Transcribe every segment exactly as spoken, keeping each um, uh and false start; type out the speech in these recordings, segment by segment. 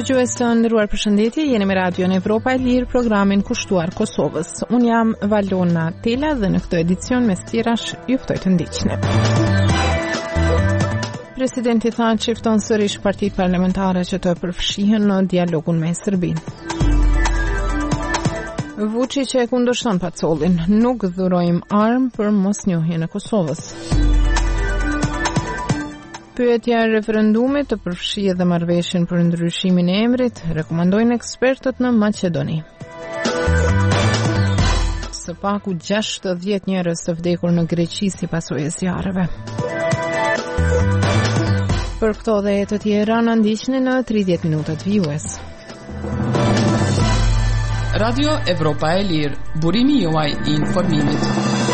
Dëgjues të nderuar, përshëndetje, jeni me Radio Evropa e Lirë, programin kushtuar Kosovës. Unë jam Valona Tela dhe në këtë edicion me stirash ju ftoj të ndiqni. Presidenti tha që fton sërish partitë parlamentare që të përfshihen në dialogun me Serbinë. Vučić e kundërshton Pacolin, nuk dhurojmë armë për mosnjohjen e Kosovës. Pyetja e referendumit të përfshijë dhe marrëveshjen për ndryshimin e emrit, rekomandojnë ekspertët në Maqedoni. Së paku gjashtëdhjetë njerëz të vdekur në Greqi si pasojë e zjarreve. Për këto dhe të tjera na ndiqni në tridhjetë minutat vijues. Radio Evropa e Lirë, burimi juaj i informimit.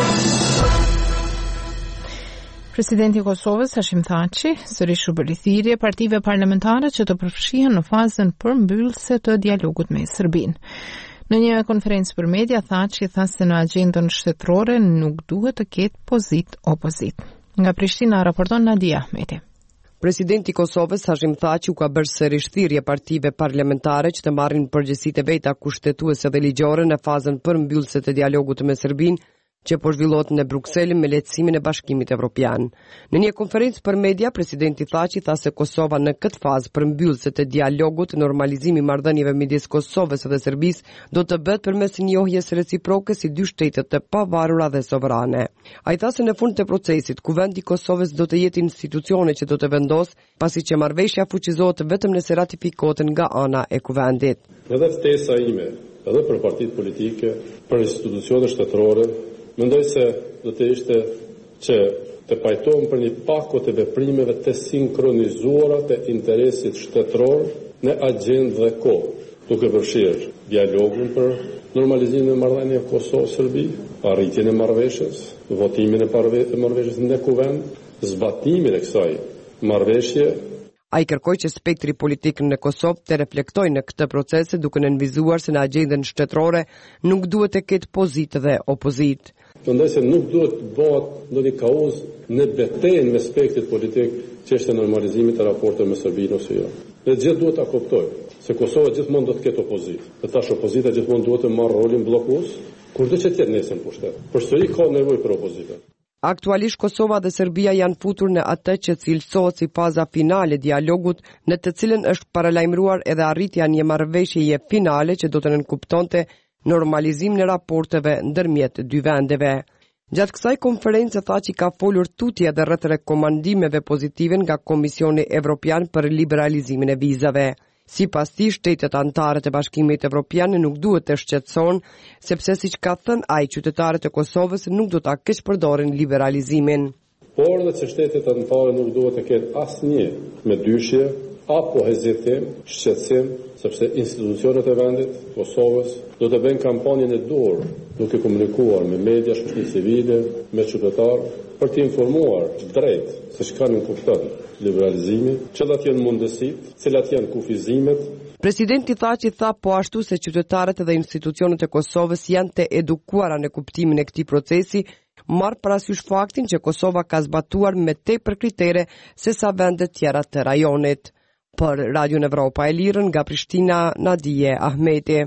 Presidenti i Kosovës, Hashim Thaçi, sërish u bëri thirrje partive parlamentare që të përfshihen në fazën përmbyllëse të dialogut me Serbinë. Në një konferencë për media, Thaçi tha se në agjendën shtetërore nuk duhet të ketë pozit-opozit. Nga Prishtina raporton Nadia Ahmeti. Presidenti i Kosovës, Hashim Thaçi, u ka bërë sërish thirrje partive parlamentare që të marrin përgjegjësitë e veta kushtetuese dhe ligjore në fazën përmbyllëse të dialogut me Serbinë, që po zhvillohet në Bruksel me lehtësimin e Bashkimit Evropian. Në një konferencë për media, presidenti Thaçi tha se Kosova në këtë fazë përmbyllëse të dialogut, normalizimi i marrëdhënieve midis Kosovës dhe Serbisë do të bëhet përmes njohjes reciproke si dy shtete të pavarura dhe sovrane. Ai tha se në fund të procesit, kuvendi i Kosovës do të jetë institucione që do të vendosë, pasi që marrëveshja fuqizohet vetëm nëse ratifikohet nga ana e kuvendit. Edhe ftesa ime, edhe për partitë politike, për institucionet shtetërore, mendoj se do të ishte që të pajtohem për një pako të veprimeve të sinkronizuara të interesit shtetëror në agjendë dhe kohë, duke përfshirë dialogun për normalizimin e marrëdhënieve Kosovë-Serbi, arritjen e marrëveshjes, votimin e marrëveshjes në kuvend, zbatimin e kësaj marrëveshje. Ai kërkoi që spektri politik në Kosovë të reflektojë në këtë proces, duke nënvizuar se në agjendën shtetërore nuk duhet të ketë pozitë dhe opozit. Mendoj se nuk duhet të bëhet ndonjë kauz në betejën me spektrin politik çështja e normalizimit të raporteve me Serbinë ose jo. Ne gjithë duhet ta kuptojmë se Kosova gjithmonë do të ketë opozitë. Dhe tash opozita gjithmonë duhet të marrë rolin bllokues, kurdo që të jetë nesër në pushtet. Përsëri ka nevojë për opozitën. Aktualisht Kosova dhe Serbia janë futur në atë që cilësohet si faza finale dialogut, në të cilën është paralajmëruar edhe arritja një marrëveshjeje finale që do të nënkuptonte normalizimin e raporteve ndërmjet dy vendeve. Gjatë kësaj konferencë Thaçi ka folur tutje edhe rreth rekomandimeve pozitive nga Komisioni Evropian për liberalizimin e vizave. Sipas tij, shtetet anëtare të Bashkimit Evropian nuk duhet të shqetësohen, sepse siç ka thënë ai, qytetarët e Kosovës nuk do ta keqpërdorin liberalizimin. Por edhe që shtetet anëtare nuk duhet të kenë asnjë me dyshje apo hezitim, shqetësim, sepse institucionet e vendit, Kosovës, do të bëjnë kampanjën e dorë, duke komunikuar me media, shoqëri civile, me qytetarë, për të informuar drejt se çka nuk kupton liberalizimi, cilat janë mundësitë, cilat janë kufizimet. Presidenti Thaçi tha po ashtu se qytetarët dhe institucionet e Kosovës janë të edukuara në kuptimin e këtij procesi, marr parasysh faktin që Kosova ka zbatuar me tepër kritere se sa vendet tjera të rajonit. Për Radio Evropa e Lirë nga Prishtina, Nadia Ahmeti.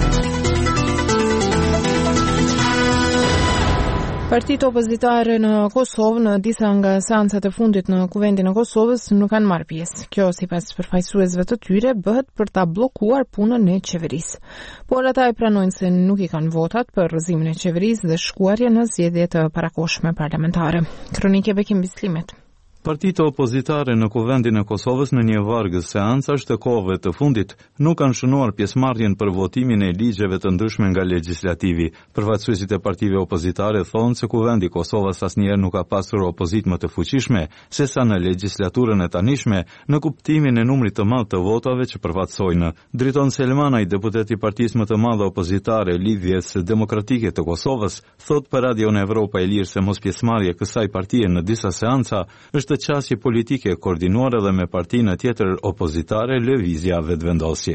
Partitë opozitare në Kosovë në disa nga seancat e fundit në Kuvendin e Kosovës nuk kanë marrë pjesë. Kjo, sipas përfaqësuesve të tyre, bëhet për ta bllokuar punën e qeverisë. Por ata e pranojnë se nuk i kanë votat për rrëzimin e qeverisë dhe shkuarje në zgjedhje të parakohshme parlamentare. Kronikë Bekim Bislimet. Partitë opozitare në Kuvendin e Kosovës në një vargë seancash të kohëve të fundit nuk kanë shënuar pjesëmarrjen për votimin e ligjeve të ndryshme nga legislativi. Përfaqësuesit e partive opozitare thonë se Kuvendi i Kosovës asnjëherë nuk ka pasur opozitë më të fuqishme sesa në legjislaturën e tanishme në kuptimin e numrit të madh të votave që përfaqësojnë. Driton Selmanaj, deputeti i partisë më të madhe opozitare Lidhjes Demokratike të Kosovës, thot për Radio Evropa e Lirë se mos pjesëmarrja e kësaj partie në disa seanca është qasje politike koordinuar edhe me partinë tjetër opozitare Lëvizja Vetëvendosje.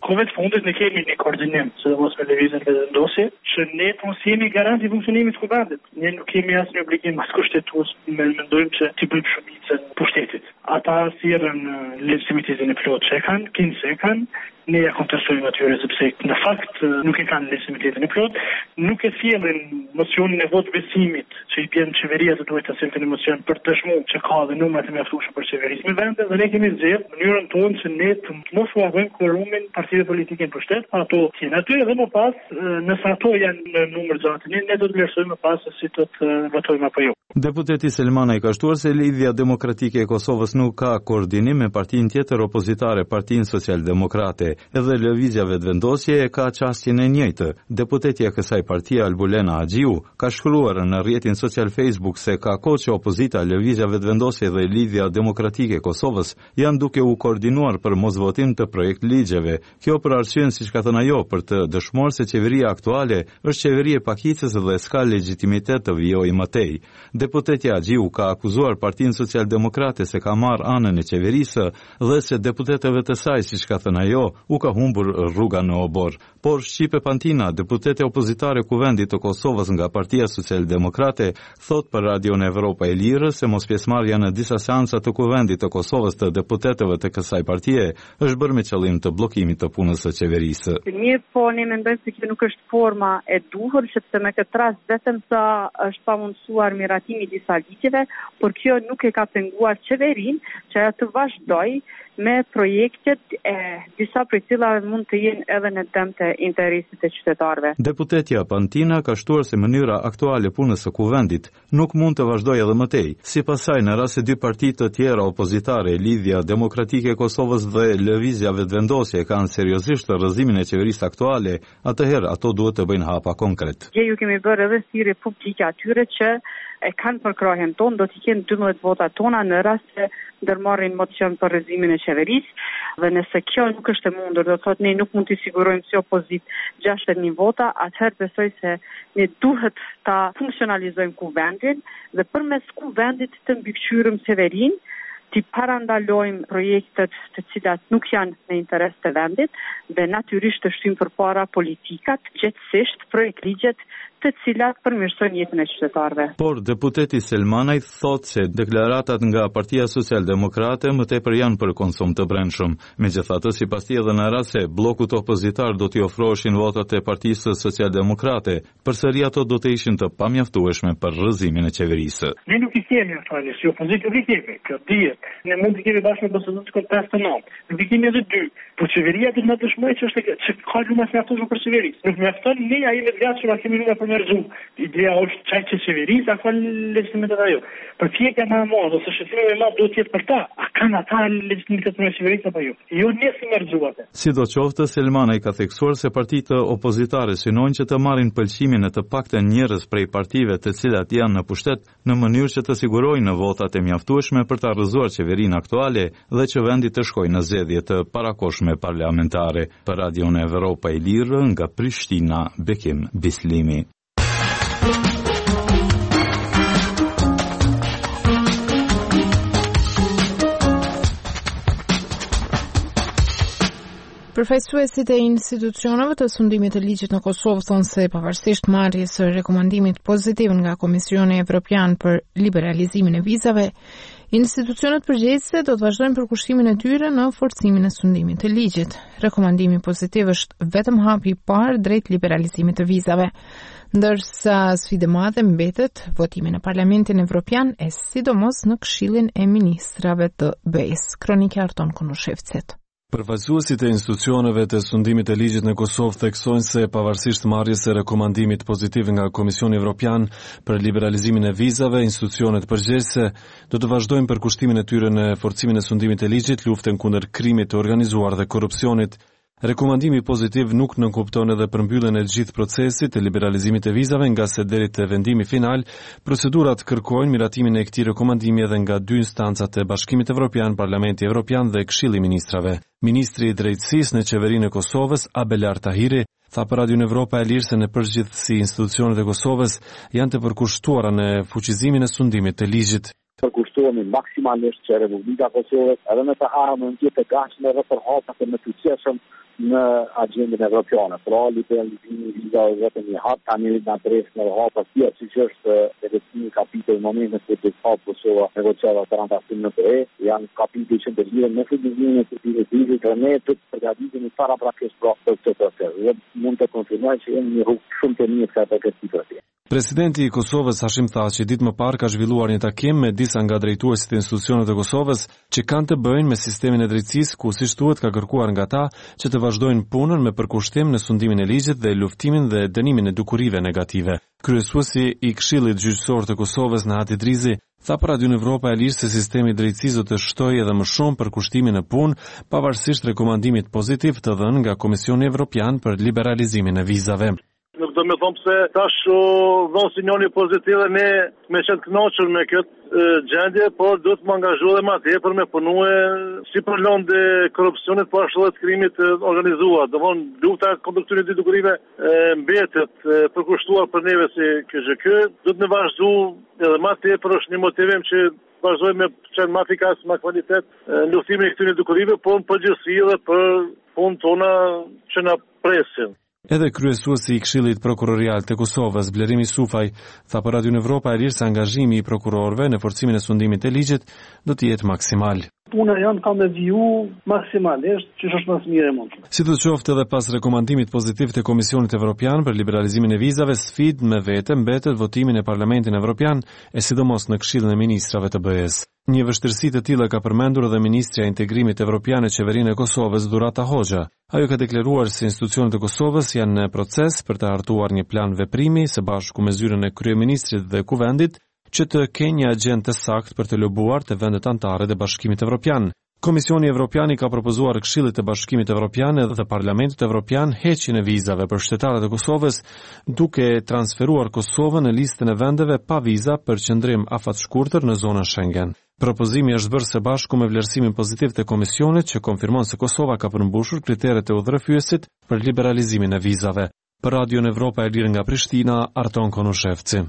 kohëve të fundit ne kemi një koordinim, sidomos me lëvizjen e vendosje, që ne po jemi garanti funksionimit të kuvendit. Ne nuk kemi asnjë obligim as kushtetues, me mendojmë që ti bëjmë shumicën pushtetit. Ata thirrën legitimitetin e plotë që kanë, kinë se kanë, ne ja kontestojmë atyre sepse në fakt nuk e kanë legitimitetin e plotë, nuk e sjellin mocionin e votë besimit që i bën qeveria të duhet të sjellë një mocion për të dëshmuar që ka dhe numrat e mjaftueshëm për qeverisë me vende, dhe ne kemi zgjedhur mënyrën tonë që ne të mos u avojmë quorumin partive politike në pushtet, ato që në aty dhe më pas, nëse ato janë në numër gjatë, ne, ne do të vlerësojmë më pas se si do të votojmë apo jo. Deputeti Selmana i ka shtuar se Lidhja Demokratike e Kosovës nuk ka koordinim me partinë tjetër opozitare, Partinë Socialdemokrate, edhe lëvizja vetëvendosje e ka çështjen e njëjtë. Deputetja e kësaj partie Albulena Haxhiu ka shkruar në rrjetin social Facebook se ka kohë që opozita, lëvizja vetëvendosje dhe Lidhja Demokratike e Kosovës janë duke u koordinuar për mosvotim të projekt ligjeve. Kjo për arsyen, siç ka thënë ajo, për të dëshmuar se qeveria aktuale është qeveri e pakicës dhe s'ka legjitimitet të vijojë më tej. Deputetja Haxhiu ka akuzuar Partinë Socialdemokrate se ka marrë anën e qeverisë dhe se deputetëve të saj, siç ka thënë ajo, u ka humbur rruga në obor. Por Shqipe Pantina, deputete opozitare kuvendit të Kosovës nga Partia Socialdemokrate, thot për Radion Evropa e Lirë se mospjesmarrja në disa seanca të kuvendit të Kosovës të deputetëve të kësaj partie është bërë me qëllim të bllokimit të punës së qeverisë. Mirë, po ne mendojmë se kjo nuk është forma e duhur, sepse me këtë rast vetëm sa është pamundsuar miratimi i disa ligjeve, por kjo nuk e ka penguar qeverinë që ajo të vazhdojë me projektet e disa prej cilave mund të jenë edhe në dëm të interesit të qytetarëve. Deputetja Pantina ka shtuar se mënyra aktuale punës së kuvendit nuk mund të vazhdojë edhe më tej. Sipas saj, në rast se dy parti të tjera opozitare, Lidhja Demokratike e Kosovës dhe Lëvizja Vetëvendosje, kanë seriozisht rrëzimin e qeverisë aktuale, atëherë ato duhet të bëjnë hapa konkret. Je ju kemi bërë edhe thirrje publike atyre që e kanë përkrahen tonë, do t'i kenë dymbëdhjetë vota tona në rast se ndërmarrin mocion për rrezimin e qeverisë, dhe nëse kjo nuk është e mundur, do thotë ne nuk mund t'i sigurojmë si opozitë gjashtëdhjetë mijë vota, atëherë besoj se ne duhet ta funksionalizojmë kuvendin dhe përmes kuvendit të mbikëqyrëm qeverinë, t'i parandalojmë projektet të cilat nuk janë në interes të vendit dhe natyrisht të shtyjmë përpara politikat, gjithsesi projekt ligjet të cilat përmirësojnë jetën e qytetarëve. Por deputeti Selmanaj thotë se deklaratat nga Partia Socialdemokrate më tepër janë për konsum të brendshëm. Megjithatë, sipas tij edhe në rast se bllokut opozitar do t'i ofroheshin votat e Partisë Socialdemokrate, përsëri ato do të ishin të pamjaftueshme për rrëzimin e qeverisë. Ne nuk i kemi aktuale, si opozitë nuk i kemi, kjo dihet. Ne mund të kemi bashkë me B S D-n të pesë të nëntë. Nuk i kemi edhe dy. Po qeveria do të na dëshmojë që është që ka lumë mjaftueshme për qeverisë. Nuk mjafton ne ai me gatshëm a kemi lumë për merzu. Ideja është çaj që qeverisë apo legjitimitet ajo. Për fjekja më e madhe ose shëtimi më i madh duhet të jetë për ta. A kanë ata legjitimitet për qeverisë apo jo? Jo ne si merzuate. Sidoqoftë, Selmana i ka theksuar se partitë opozitare synojnë që të marrin pëlqimin e të paktën njerëz prej partive të cilat janë në pushtet në mënyrë që të sigurojnë votat e mjaftueshme për të rrëzuar qeverinë aktuale dhe që vendi të shkojë në zgjedhje të parakohshme parlamentare. Për Radion Evropa e Lirë nga Prishtina, Bekim Bislimi. Përfaqësuesit e institucioneve të sundimit të ligjit në Kosovë thonë se pavarësisht marrjes së rekomandimit pozitiv nga Komisioni Evropian për liberalizimin e vizave, institucionet përgjegjëse do të vazhdojnë përkushtimin e tyre në forcimin e sundimit të ligjit. Rekomandimi pozitiv është vetëm hapi i parë drejt liberalizimit të vizave, ndërsa sfidë e madhe mbetet votimi në Parlamentin Evropian e sidomos në Këshillin e Ministrave të B E S. Kronika Arton Konushevcit. Përfaqësuesit e institucioneve të sundimit të ligjit në Kosovë theksojnë se pavarësisht marrjes së rekomandimit pozitiv nga Komisioni Evropian për liberalizimin e vizave, institucionet përgjegjëse do të vazhdojnë përkushtimin e tyre në forcimin e sundimit të ligjit, luftën kundër krimit të organizuar dhe korrupsionit. Rekomandimi pozitiv nuk nënkupton edhe përmbylljen e gjithë procesit të liberalizimit të vizave, nga se deri te vendimi final, procedurat kërkojnë miratimin e këtij rekomandimi edhe nga dy instancat e Bashkimit Evropian, Parlamenti Evropian dhe Këshilli i Ministrave. Ministri i Drejtësisë në qeverinë e Kosovës, Abelar Tahiri, tha për Radion Evropa e Lirë se në përgjithësi institucionet e Kosovës janë të përkushtuara në fuqizimin e sundimit të ligjit. Përkushtohemi maksimalisht që Republika Kosovës edhe në të armën gjithë të gatshme dhe përhapur në të fuqishëm në agendën evropiane. Pra, liberalizimi i vizave vetëm i hap tani në adresë në hapa si siç është edhe kapitulli në momentin që të hap Kosova negociata transacion në P E, janë kapitujt që ndërlidhen me fuqizimin e këtij vizit dhe ne të përgatitemi para praktikës pra për këtë proces. Dhe mund të konfirmoj që jemi në rrugë shumë të mirë sa për këtë proces. Presidenti i Kosovës Hashim Thaçi ditë më parë ka zhvilluar një takim me disa nga drejtuesit e institucioneve të Kosovës që kanë të bëjnë me sistemin e drejtësisë, ku siç thuhet ka kërkuar nga ata që të vazhdojnë punën me përkushtim në sundimin e ligjit dhe luftimin dhe dënimin e dukurive negative. Kryesuesi i Këshillit Gjyqësor të Kosovës Nahati Drizi tha për Radio Evropa e Lirë se sistemi i drejtësisë do të shtojë edhe më shumë për kushtimin e punë, pavarësisht rekomandimit pozitiv të dhënë nga Komisioni Evropian për liberalizimin e vizave. Nuk do me thomë se tash dhënë sinjoni pozitiv dhe ne me qenë të kënaqur me këtë gjendje, por duhet të më angazhoj dhe më tepër me punue si për lëndë korrupsionit, po ashtu edhe të krimit organizuar. Domthonë lufta kundër këtyre dy dukurive mbetet përkushtuar për neve si K Z K. Duhet të vazhdu edhe më tepër, është një motivim që vazhdojmë me qenë më efikas, më kvalitet në luftimin e këtyre dukurive, por në përgjithësi edhe për punën tona që na presin. Edhe kryesuesi i Këshillit Prokurorial të Kosovës, Blerimi Sufaj, tha për Radio Evropa e Lirë se angazhimi i prokurorëve në forcimin e sundimit të ligjit do të jetë maksimal. Puna janë ka me viju maksimalisht, që është më së mire mund. Si të qoftë edhe pas rekomandimit pozitiv të Komisionit Evropian për liberalizimin e vizave, sfidë me vete mbetet votimin e Parlamentin Evropian e sidomos në Këshillin e Ministrave të B E-s. Një vështirësi të tillë ka përmendur edhe Ministrja e Integrimit Evropian e Qeverinë e Kosovës, Durata Hoxha. Ajo ka deklaruar se institucionet e Kosovës janë në proces për të hartuar një plan veprimi së bashku me zyrën e kryeministrit dhe kuvendit që të kenë një agjendë të saktë për të lobuar të vendet anëtare të Bashkimit Evropian. Komisioni Evropian i ka propozuar Këshillit të Bashkimit Evropian dhe Parlamentit Evropian heqjen e vizave për shtetarët e Kosovës, duke transferuar Kosovën në listën e vendeve pa viza për qëndrim afatshkurtër në zonën Schengen. Propozimi është bërë së bashku me vlerësimin pozitiv të Komisionit që konfirmon se Kosova ka përmbushur kriteret e udhërrëfyesit për liberalizimin e vizave. Për Radio Evropa e Lirë nga Prishtina, Arton Konushevci.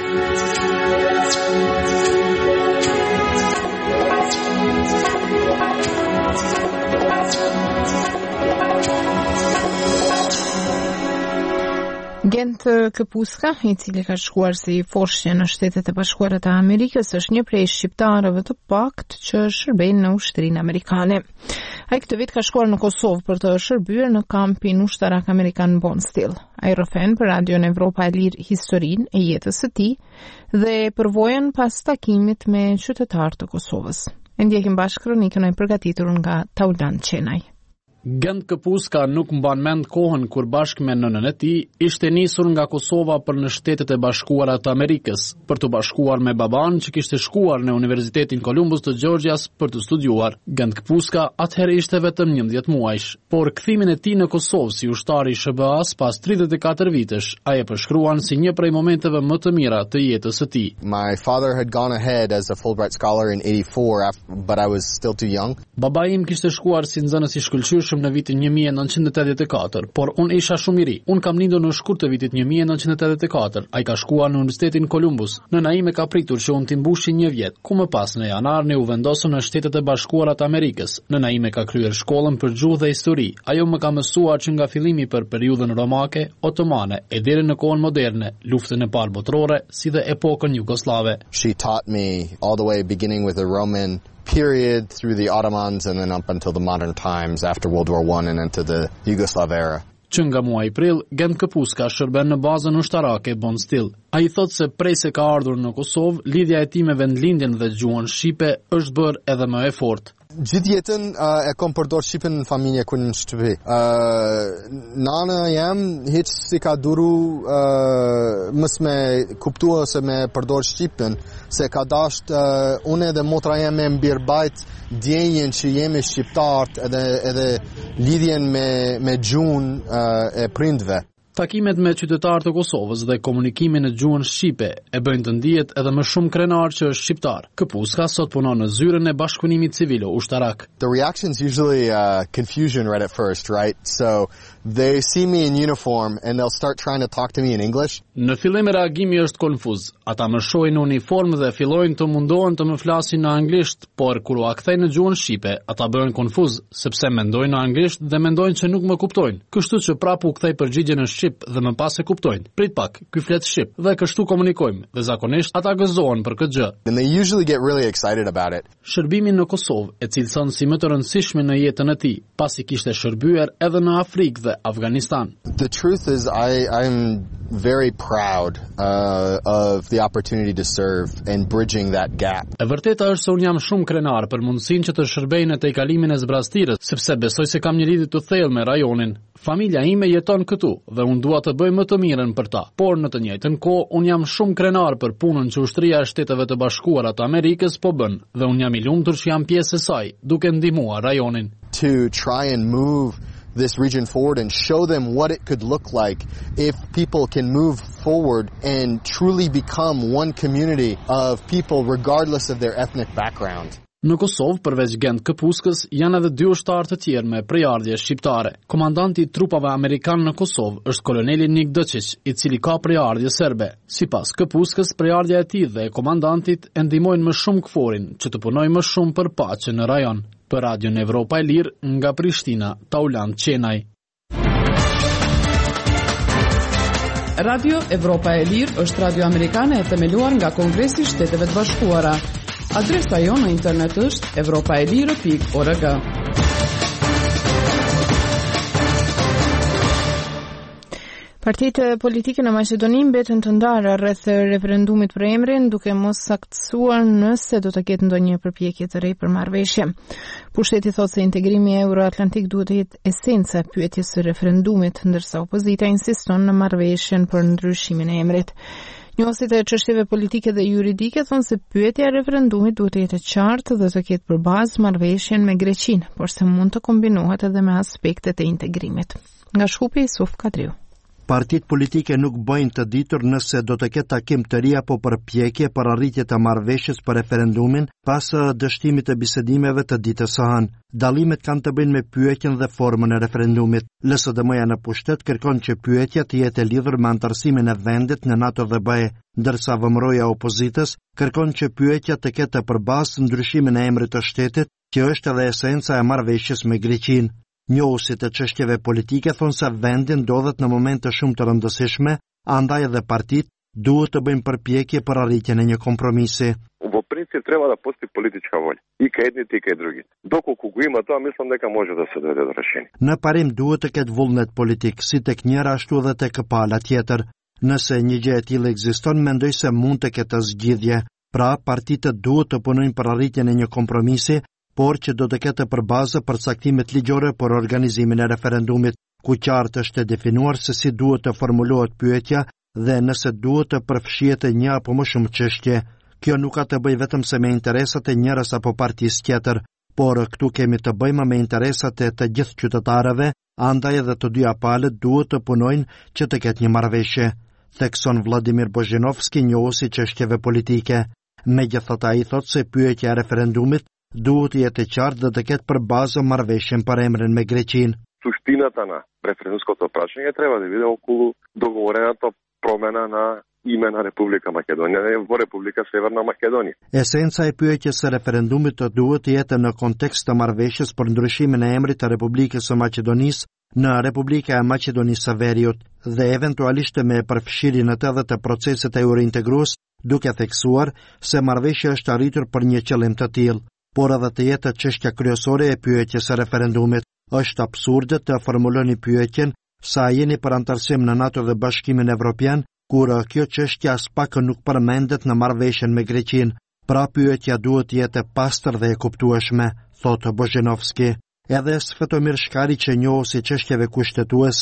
Gent Këpuska, i cili ka shkuar si foshqe në Shtetet e Bashkuara të Amerikës, është një prej shqiptarëve të pakt që shërbejnë në ushtrinë amerikane. Ai këtë vit ka shkuar në Kosovë për të shërbyer në kampin ushtarak amerikan Bondsteel. Ai rrëfen për Radio Evropa e Lirë historinë e jetës së tij dhe përvojën pas takimit me qytetarë të Kosovës. E ndjekim bashkë kronikën e përgatitur nga Taulan Qenaj. Gent Këpuska nuk mban mend kohën kur bashkë me nënën e tij ishte nisur nga Kosova për në Shtetet e Bashkuara të Amerikës për të bashkuar me baban që kishte shkuar në Universitetin Columbus të Georgias për të studiuar. Gent Këpuska atëherë ishte vetëm njëmbëdhjetë muajsh, por kthimin e tij në Kosovë si ushtar i S B A-s pas tridhjetë e katër vitesh, ai e përshkruan si një prej momenteve më të mira të jetës së tij. My father had gone ahead as a Fulbright scholar in eighty-four, but I was still too young. Babai im kishte shkuar si nxënës i shkëlqyeshëm në vitin një mijë e nëntëqind e tetëdhjetë e katër, por unë isha shumë i ri. Unë kam lindur në shkurt të vitit një mijë e nëntëqind e tetëdhjetë e katër. Ai ka shkuar në Universitetin Columbus. Nëna ime ka pritur që unë t'i mbushi një vjet, ku më pas në janar ne u vendosëm në Shtetet e Bashkuara të Amerikës. Nëna ime ka kryer shkollën për gjuhë dhe histori. Ajo më ka mësuar që nga fillimi për periudhën romake, otomane e deri në kohën moderne, luftën e parë botërore, si dhe epokën jugoslave. She taught me all the way beginning with the Roman period through the Ottomans and then up until the modern times after World War One and into the Yugoslav era. Që nga muaji prill, Gent Këpuska shërben në bazën ushtarake Bondsteel. Ai thotë se prej se ka ardhur në Kosovë, lidhja e tij me vendlindjen dhe gjuhën shqipe është bërë edhe më e fortë. Gjithë jetën uh, e kom përdor shqipen në familje kur në shtëpi. Uh, nana jam hiç si ka duru uh, mos me kuptua se me përdor shqipen, se ka dasht uh, unë edhe motra jam me mbirbajt djenjen që jemi shqiptarët edhe edhe lidhjen me me gjuhën uh, e prindve. Takimet me qytetarë të Kosovës dhe komunikimi në gjuhën shqipe e bëjnë të ndihet edhe më shumë krenar që është shqiptar. Këpuska sot punon në zyrën e bashkëpunimit civil ushtarak. The reaction's usually uh, confusion right at first, right? So they see me in uniform and they'll start trying to talk to me in English. Në fillim reagimi është konfuz. Ata më shohin në uniform dhe fillojnë të mundohen të më flasin në anglisht, por kur u akthejnë në gjuhën shqipe, ata bëhen konfuz sepse mendojnë në anglisht dhe mendojnë që nuk më kuptojnë. Kështu që prapë u kthej përgjigje në shqip dhe më pas e kuptojnë. Prit pak, ky flet shqip dhe kështu komunikojmë dhe zakonisht ata gëzohen për këtë gjë. And they usually get really excited about it. Shërbimin në Kosovë e cilëson si më të rëndësishme në jetën e tij, pasi kishte shërbyer edhe në Afrikë dhe Afganistan. The truth is I I'm very proud uh, of the opportunity to serve and bridging that gap. E vërteta është se un jam shumë krenar për mundësinë që të shërbej në te kalimin e zbrastirës, sepse besoj se kam një lidhje të thellë me rajonin. Familja ime jeton këtu dhe unë dua të bëj më të mirën për ta. Por në të njëjtën kohë unë jam shumë krenar për punën që ushtria e Shteteve të Bashkuara të Amerikës po bën dhe unë jam i lumtur që jam pjesë e saj, duke ndihmuar rajonin. To try and move this region forward and show them what it could look like if people can move forward and truly become one community of people regardless of their ethnic background. Në Kosovë, përveç Gent Këpuskës, janë edhe dy ushtarë të tjerë me prejardhje shqiptare. Komandanti i trupave amerikan në Kosovë është koloneli Nik Dëqić, i cili ka prejardhje serbe. Sipas Këpuskës, prejardhja e tij dhe e komandantit e ndihmojnë më shumë KFOR-in që të punojë më shumë për paqen në rajon. Për Radion Evropa e Lirë, nga Prishtina, Taulant Qenaj. Radio Evropa e Lirë është radio amerikane e themeluar nga Kongresi i Shteteve të Bashkuara. Adresa jonë në internet është evropaelire pikë org. Partitë politike në Maqedoni mbeten të ndara rreth referendumit për emrin, duke mos saktësuar nëse do të ketë ndonjë përpjekje të re për marrëveshje. Pushteti thotë se integrimi euroatlantik duhet të jetë esenca e pyetjes së referendumit, ndërsa opozita insiston në marrëveshjen për ndryshimin e emrit. Njohësit e çështjeve politike dhe juridike thonë se pyetja e referendumit duhet të jetë e qartë dhe të ketë për bazë marrëveshjen me Greqinë, por se mund të kombinohet edhe me aspektet e integrimit. Nga Shkupi, Suf Kadriu. Partitë politike nuk bëjnë të ditur nëse do të ketë takim të ri apo përpjekje për arritje të marrëveshjes për referendumin pas dështimit të bisedimeve të ditës së hënë. Dallimet kanë të bëjnë me pyetjen dhe formën e referendumit. L S D M-ja në pushtet kërkon që pyetja të jetë e lidhur me antarësimin e vendit në NATO dhe B E, ndërsa vëmëroja opozitës kërkon që pyetja të ketë përbazë ndryshimin e emrit të shtetit, që është edhe esenca e marrëveshjes me Greqinë. Njohësit e çështjeve politike thonë se vendi ndodhet në momente shumë të rëndësishme, andaj edhe partitë duhet të bëjnë përpjekje për arritjen e një kompromisi. Во принцип треба да постои политичка воља и кај едните и кај другите. Доколку го има тоа, мислам дека може да се дојде до решение. Në parim duhet të ketë vullnet politik, si tek njëra ashtu edhe tek pala tjetër. Nëse një gjë e tillë ekziston, mendoj se mund të ketë zgjidhje. Pra, partitë duhet të punojnë për arritjen e një kompromisi, por që do të ketë përbazë për caktimet ligjore për organizimin e referendumit, ku qartë është definuar se si duhet të formulohet pyetja dhe nëse duhet të përfshihet një apo më shumë çështje. Kjo nuk ka të bëjë vetëm se me interesat e njërës apo partisë tjetër, por këtu kemi të bëjmë me interesat e të gjithë qytetarëve, andaj edhe të dyja palët duhet të punojnë që të ketë një marrëveshje, thekson Vladimir Bozhinovski, njohuesi çështjeve politike. Megjithatë, ai thotë se pyetja e referendumit duhet të jetë e qartë dhe të ketë për bazë marrëveshjen për emrin me Greqinë. Суштината на референдумското прашање треба да биде околу договорената промена на име на Република Македонија во Република Северна Македонија. Esenca e pyetjes së referendumit të duhet të jetë në kontekst të marrëveshjes për ndryshimin e emrit të Republikës së Maqedonisë në Republika e Maqedonisë së Veriut dhe eventualisht me përfshirjen e të edhe të procesit eurointegrues, duke theksuar se marrëveshja është arritur për një qëllim të tillë, por edhe të jetë çështja kryesore e pyetjes së referendumit. Është absurde të formuloni pyetjen sa jeni për antarësim në NATO dhe Bashkimin Evropian, kur kjo çështja as pak nuk përmendet në marrëveshjen me Greqinë. Pra pyetja duhet të jetë e pastër dhe e kuptueshme, thotë Bozhinovski. Edhe Svetomir Shkari, që njohësi çështjeve kushtetuese,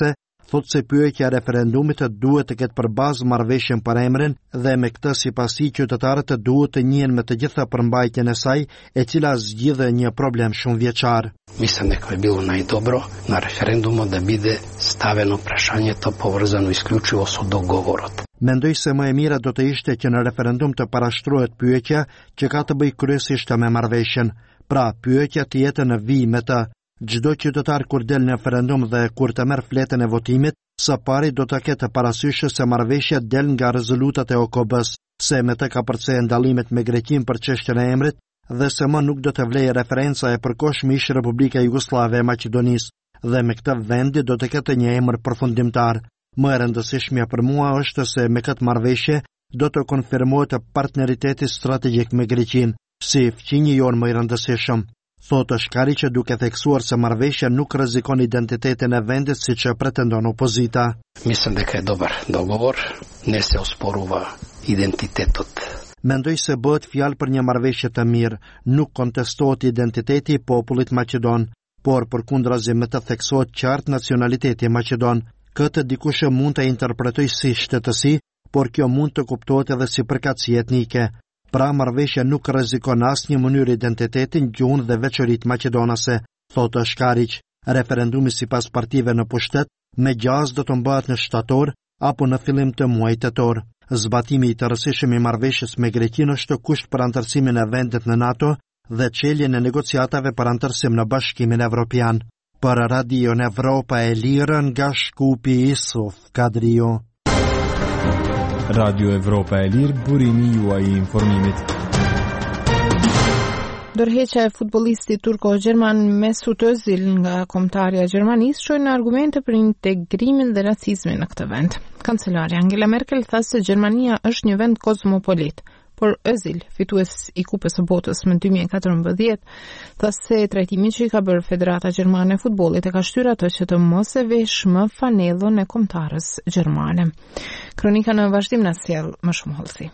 thot se pyetja e referendumit duhet të ketë për bazë marrëveshjen për emrin dhe me këtë sipasi qytetarët duhet të njihen me të gjitha përmbajtjen e saj, e cila zgjidhe një problem shumë vjeçar. Mislim дека би било најдобро на референдумот да биде ставено прашањето поврзано исклучиво со договорот. Mendoj se më e mira do të ishte që në referendum të parashtrohet pyetja që ka të bëjë kryesisht me marrëveshjen. Pra, pyetja të jetë në vijë me të. Çdo qytetar kur del në referendum dhe kur të merr fletën e votimit, së pari do të ketë parasysh se marrëveshja del nga rezolutat e O K B-s, se me të ka përcjellë ndallimet me Greqinë për çështjen e emrit dhe se më nuk do të vlejë referenca e përkohshme ish Republika Jugoslave e Maqedonisë, dhe me këtë vendi do të ketë një emër përfundimtar. Më e rëndësishmja për mua është se me këtë marrëveshje do të konfirmohet partneriteti strategjik me Greqinë, si fqinji jonë më i rëndësishëm. Thotë Shkariqi duke theksuar se marrëveshja nuk rrezikon identitetin e vendit siç e pretendon opozita. Mislim дека е добар договор, не се оспорува identitetот. Mendoj se bëhet fjalë për një marrëveshje të mirë, nuk kontestohet identiteti i popullit maqedon, por përkundrazi me të theksohet qartë nacionaliteti maqedon. Këtë dikush mund të interpretoj si shtetësi, por kjo mund të kuptohet edhe si përkatësi etnike. Pra marrëveshja nuk rrezikon asnjë mënyrë identitetin, gjuhën dhe veçoritë maqedonase, thotë Shkariq. Referendumi sipas partive në pushtet me gjaz do të mbahet në shtator apo në fillim të muajit tetor. Zbatimi i të rëndësishëm i marrëveshjes me Greqinë është kusht për antarësimin e vendit në NATO dhe çeljen e negociatave për antarësim në Bashkimin Evropian. Për Radion Evropa e Lirë nga Shkupi Isuf Kadrio. Radio Evropa e Lirë, burimi juaj i informimit. Dorheqja e futbollistit turko-gjerman Mesut Özil nga kombëtarja e Gjermanisë shojnë argumente për integrimin dhe racizmin në këtë vend. Kancelare Angela Merkel tha se Gjermania është një vend kozmopolit, por Özil, fitues i Kupës së Botës në dy mijë e katërmbëdhjetë, tha se trajtimi që i ka bërë Federata Gjermane e Futbollit e ka shtyrë atë që të mos e vesh më fanellën e kombëtarës gjermane. Kronika në vazhdim na sjell më shumë hollësi.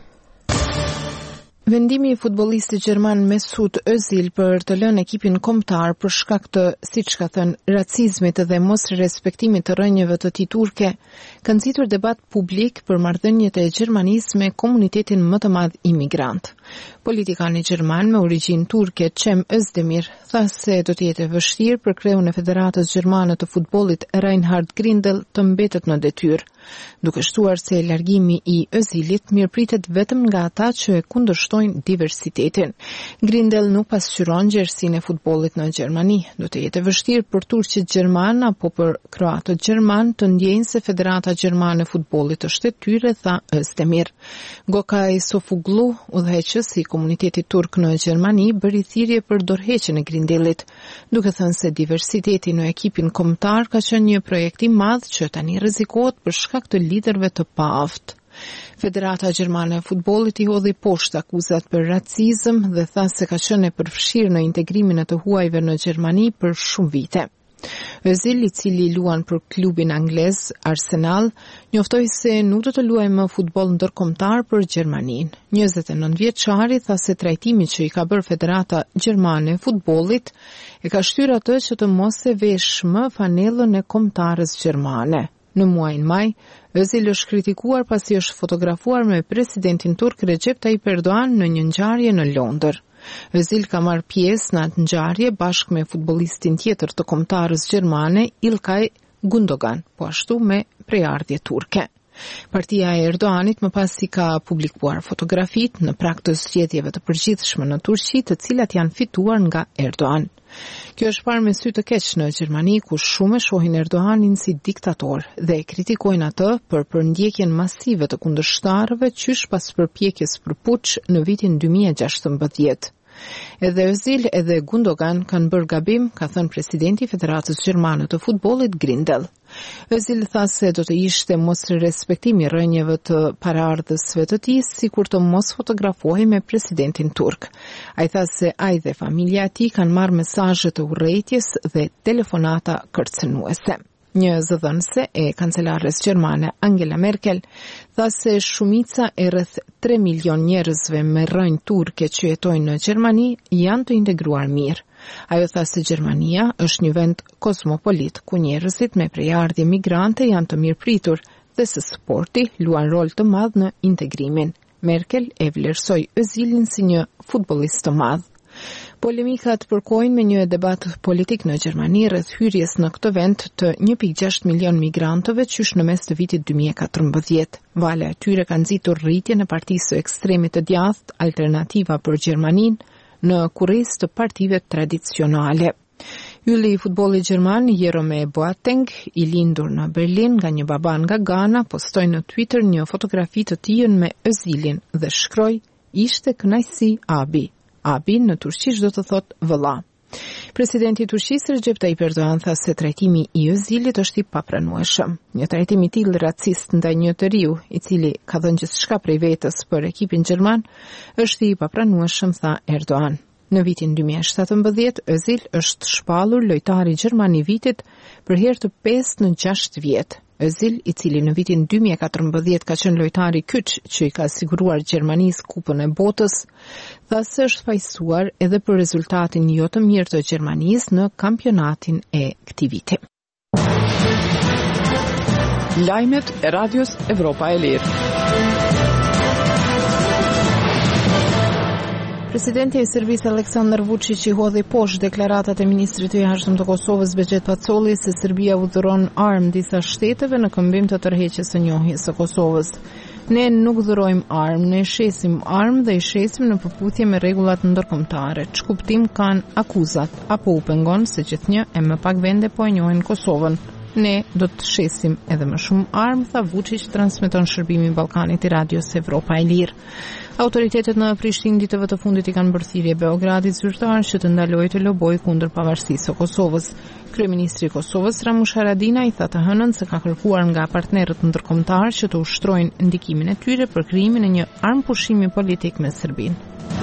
Vendimi i futbollistit gjerman Mesut Özil për të lënë ekipin kombëtar për shkak të, siç ka thënë, racizmit dhe mos respektimit të rrënjëve të tij turke, ka nxitur debat publik për marrëdhëniet e Gjermanisë me komunitetin më të madh imigrant. Politikani gjerman me origjinë turke Cem Özdemir tha se do të jetë vështirë për kreun e Federatës Gjermane të Futbollit Reinhard Grindel të mbetet në detyrë, duke shtuar se largimi i Özilit mirëpritet vetëm nga ata që e kundërshtojnë diversitetin. Grindel nuk pasqyron gjerësinë e futbollit në Gjermani. Do të jetë vështirë për turqit gjerman apo për kroatët gjerman të ndjejnë se Federata Gjermane e Futbollit është e tyre, tha Özdemir. Gokaj Sofuglu, udhëheqës i komunitetit turk në Gjermani, bëri thirrje për dorëheqjen e Grindelit, duke thënë se diversiteti në ekipin kombëtar ka qenë një projekt i madh që tani rrezikohet për shkak të liderëve të paaftë. Federata Gjermane e Futbollit i hodhi poshtë akuzat për racizëm dhe tha se ka qenë e përfshirë në integrimin e të huajve në Gjermani për shumë vite. Özil, i cili luan për klubin anglez Arsenal, njoftoi se nuk do të luajë më futboll ndërkombëtar për Gjermaninë. njëzet e nëntë vjeçari tha se trajtimi që i ka bërë Federata Gjermane e Futbollit e ka shtyrë atë që të mos e vesh më fanellën e kombëtarës gjermane. Në muajin maj, Özil është kritikuar pasi është fotografuar me presidentin turk Recep Tayyip Erdogan në një ngjarje në Londër. Özil ka marrë pjesë në atë ngjarje bashkë me futbollistin tjetër të kombëtarës gjermane Ilkay Gundogan, po ashtu me prejardhje turke. Partia e Erdoganit më pas si ka publikuar fotografit në prag të zgjedhjeve të përgjithshme në Turqi, të cilat janë fituar nga Erdogan. Kjo është parë me sy të keq në Gjermani, ku shumë e shohin Erdoganin si diktator dhe e kritikojnë atë për përndjekjen masive të kundërshtarëve qysh pas përpjekjes për puç në vitin dy mijë e gjashtëmbëdhjetë. Edhe Özil edhe Gundogan kanë bërë gabim, ka thënë presidenti i Federatës Gjermane të Futbollit Grindel. Özil tha se do të ishte mos respektimi rrënjeve të paraardhësve të tij, sikur të mos fotografohej me presidentin turk. Ai tha se ai dhe familja e tij kanë marrë mesazhe të urrëties dhe telefonata kërcënuese. Një zëdhënëse e kancelares gjermane Angela Merkel tha se shumica e rreth tre milion njerëzve me rrënjë turke që jetojnë në Gjermani janë të integruar mirë. Ajo tha se Gjermania është një vend kozmopolit ku njerëzit me prejardhje migrante janë të mirëpritur dhe se sporti luan rol të madh në integrimin. Merkel e vlerësoi Özilin si një futbollist të madh. Polemikat përkojnë me një debat politik në Gjermani rreth hyrjes në këtë vend të një pikë gjashtë milion migrantëve qysh në mes të vitit dy mijë e katërmbëdhjetë. Vale e tyre kanë nxitur rritjen e partisë së ekstremit të djathtë Alternativa për Gjermaninë në kurriz të partive tradicionale. Ylli i futbollit gjerman Jerome Boateng, i lindur në Berlin nga një baba nga Ghana, postoi në Twitter një fotografi të tij me Özilin dhe shkroi: "Ishte kënaqësi abi." Abi në turqisht do të thot vëlla. Presidenti i Turqisë Recep Tayyip Erdogan tha se trajtimi i Özilit është i papranueshëm. Një trajtim i tillë racist ndaj një të riu, i cili ka dhënë gjithçka prej vetës për ekipin gjerman, është i papranueshëm, tha Erdogan. Në vitin dy mijë e shtatëmbëdhjetë, Özil është shpallur lojtari gjerman i vitit për herë të pestë në gjashtë vjet. Özil, i cili në vitin dy mijë e katërmbëdhjetë ka qenë lojtari kyç që i ka siguruar Gjermanisë Kupën e Botës, tha se është fajsuar edhe për rezultatin jo të mirë të Gjermanisë në kampionatin e këtij viti. Lajmet e Radios Evropa e Lirë. Presidenti i Serbisë Aleksandar Vučić i hodhi poshtë deklaratat e ministrit të jashtëm të Kosovës Bexhet Pacoli se Serbia udhëron armë disa shteteve në këmbim të tërheqjes së njohjes së Kosovës. Ne nuk dhurojmë armë, ne shesim armë dhe i shesim në përputhje me rregullat ndërkombëtare. Ç'kuptim kanë akuzat apo u pengon se gjithnjë e më pak vende po e njohin Kosovën. Ne do të shesim edhe më shumë armë, tha Vučić, transmeton shërbimi i Ballkanit i Radios Evropa e Lirë. Autoritetet në Prishtinë ditëve të fundit i kanë bërë thirrje Beogradit zyrtar që të ndalojë të lobojë kundër pavarësisë së Kosovës. Kryeministri i Kosovës Ramush Haradinaj tha të hënën se ka kërkuar nga partnerët ndërkombëtar që të ushtrojnë ndikimin e tyre për krijimin e një armëpushimi politik me Serbinë.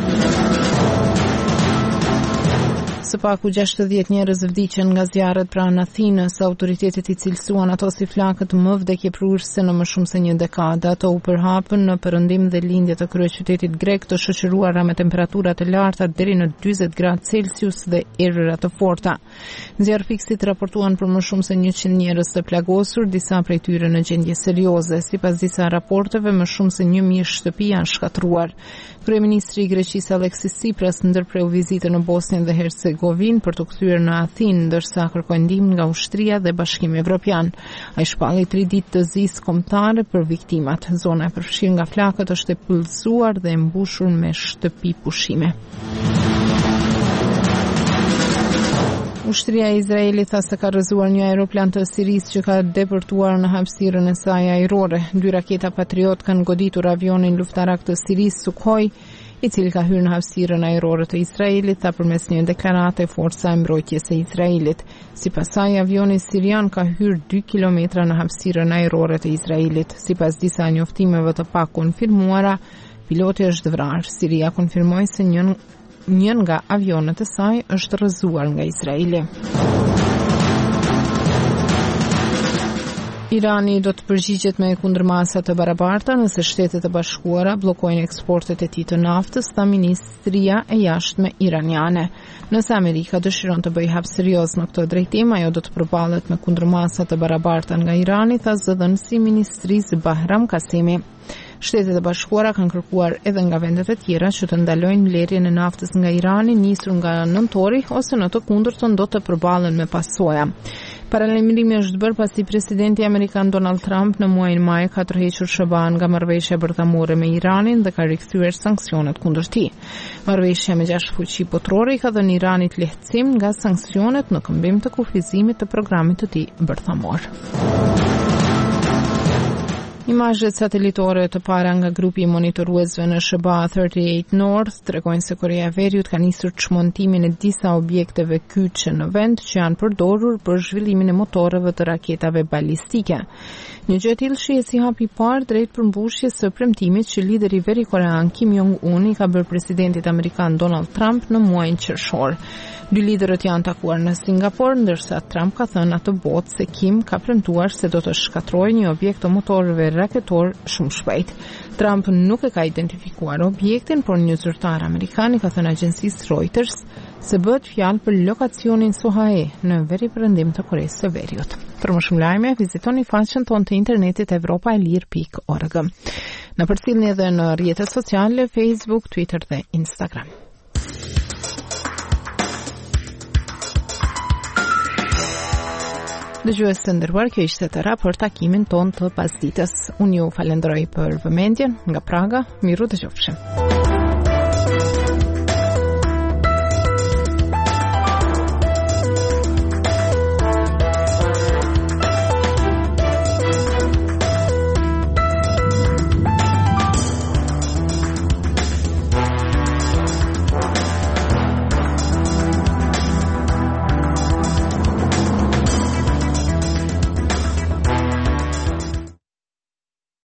Së paku gjashtëdhjetë njerëz vdiqën nga zjarret pranë Athinës. Autoritetet i cilësuan ato si flakët më vdekjeprurëse në më shumë se një dekadë. Ato u përhapën në perëndim dhe lindje të kryeqytetit grek, të shoqëruara me temperatura të larta deri në dyzet gradë Celsius dhe errëra të forta. Zjarrfikësit raportuan për më shumë se njëqind njerëz të plagosur, disa prej tyre në gjendje serioze. Sipas disa raporteve, më shumë se një mijë shtëpi janë shkatruar. Kryeministri i Greqisë Alexis Tsipras ndërpreu vizitën në Bosnjë dhe Hercegovinë për të kthyer në Athinë, ndërsa kërkoi ndihmë nga ushtria dhe Bashkimi Evropian. Ai shpalli tri ditë të zisë kombëtare për viktimat. Zona e përfshirë nga flakët është e pullëzuar dhe e mbushur me shtëpi pushime. Ushtria e Izraelit tha se ka rrëzuar një aeroplan të Sirisë që ka depërtuar në hapësirën e saj ajrore. Dy raketa Patriot kanë goditur avionin luftarak të Sirisë Sukhoi, i cili ka hyrë në hapësirën ajrore të Izraelit, tha përmes një deklarate forca e mbrojtjes së Izraelit. Sipas saj, avioni sirian ka hyrë dy kilometra në hapësirën ajrore të Izraelit. Sipas disa njoftimeve të pakonfirmuara, piloti është vrarë. Siria konfirmoi se një Një nga avionet e saj është rrëzuar nga Izraeli. Irani do të përgjigjet me kundërmasa të barabarta nëse Shtetet e Bashkuara bllokojnë eksportet e tij të naftës, tha Ministria e Jashtme iraniane. Nëse Amerika dëshiron të bëjë hap serioz në këtë drejtim, ajo do të përballet me kundërmasa të barabarta nga Irani, tha zëdhënësi i Ministrisë Bahram Kasimi. Shtetet e Bashkuara kanë kërkuar edhe nga vendet e tjera që të ndalojnë mbledhjen e naftës nga Irani nisur nga nëntori ose në të kundërtën do të përballen me pasoja. Paralajmërimi është bërë pasi presidenti amerikan Donald Trump në muajin maj ka tërhequr S B A-n nga marrëveshja bërthamore me Iranin dhe ka rikthyer sanksionet kundër tij. Marrëveshja me gjashtë fuqi botërore i ka dhënë Iranit lehtësim nga sanksionet në këmbim të kufizimit të programit të tij bërthamor. Imazhet satelitore të para nga grupi i monitoruesve në S B A tridhjetë North tregojnë se Korea e Veriut ka nisur çmontimin e disa objekteve kyçe në vend që janë përdorur për zhvillimin e motorëve të raketave balistike. Një gjë e tillë shihet si hap i parë drejt përmbushjes së premtimit që lideri verikorean Kim Jong-un i ka bërë presidentit amerikan Donald Trump në muajin qershor. Dy liderët janë takuar në Singapur, ndërsa Trump ka thënë atë botë se Kim ka premtuar se do të shkatërrojë një objekt të motorëve raketor shumë shpejt. Trump nuk e ka identifikuar objektin, por një zyrtar amerikan i ka thënë agjencisë Reuters se bëhet fjalë për lokacionin Sohae në veriperëndim të Koresë së Veriut. Për më shumë lajme, vizitoni faqen tonë të internetit europa e lir pikë org. Na përcjellni edhe në rrjetet sociale Facebook, Twitter dhe Instagram. Dëgjues të nderuar, kjo ishte tëra për takimin ton të pasdites. Unë ju falenderoj për vëmendjen nga Praga. Miru dëgjofshim.